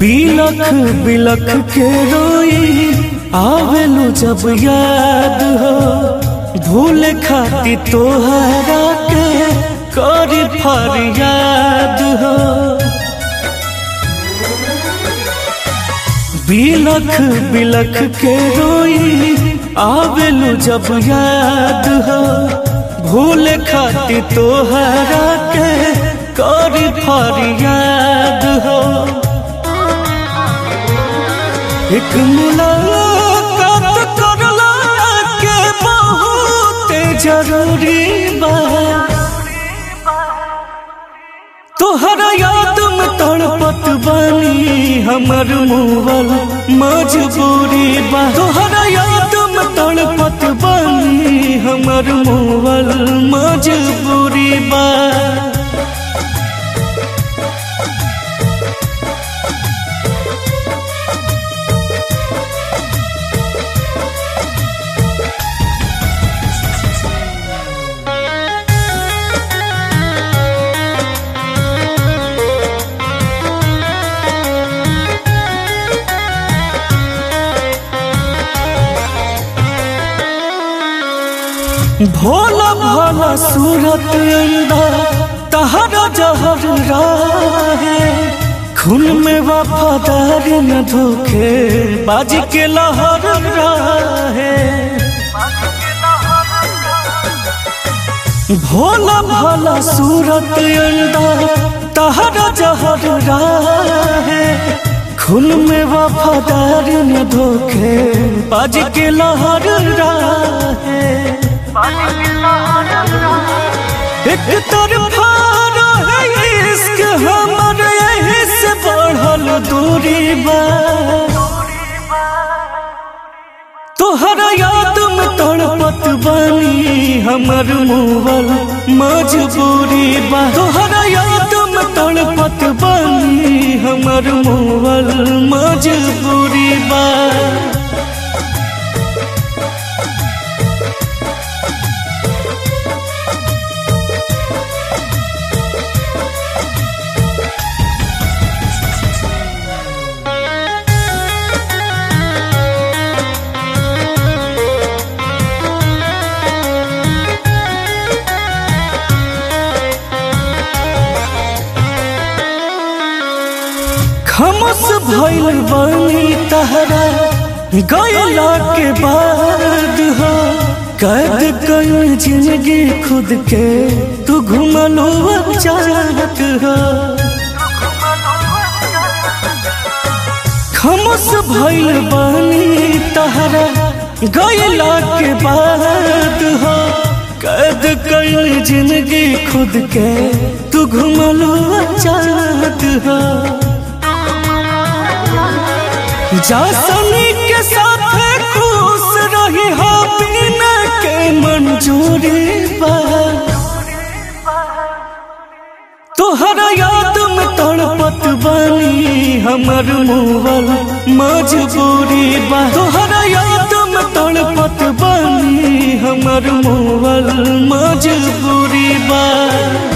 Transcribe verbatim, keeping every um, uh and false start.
बिलख बिलख के रोई आवेलू जब याद हो, भूल खाती तोहरा के करी फरियाद हो। बिलख बिलख के रोई आवेलू जब याद हो, भूल खाती तोहरा के करी फरियाद हो। एक मुलाकात करला के बहुत जरूरी बा, तोहरा याद में तड़पत बानी हमर मुवल मजबूरी बा। तोहरा याद में तड़पत बानी हमर मुवल मजबूरी बा। भोला भोला सूरत अंदर तहरा जहर राहे, खून में वफादार न धोखे बाजी के लहर राहे। भोला भोला सूरत अंदर तहरा जहर राहे, खून में वफादार न धोखे बाजी के लहर राहे। एक तरफा रहे इश्क हमर यही से बढ़ल दूरी बा। तोहरा याद में तड़पत बानी हमर मुवल मजबूरी बा। तोहरा याद में तड़पत बानी हमर मुवल मजबूरी बा। खमोश भइल बानी तहरा गइला के बाद हो, कैद कइल जिंदगी खुद के तू घुमलो चाहत हो। खमोश भइल बानी तहरा गइला के बाद हो, कैद कइल जिंदगी खुद के तू घुमलो चाहत हो। जा सनी के साथ खुश रही हो बिना के मंजूरी बा। तोहरा याद में तड़पत बानी हमर मुवल मजबूरी बा। तोहरा याद में तड़पत बानी हमर मुवल मजबूरी बा।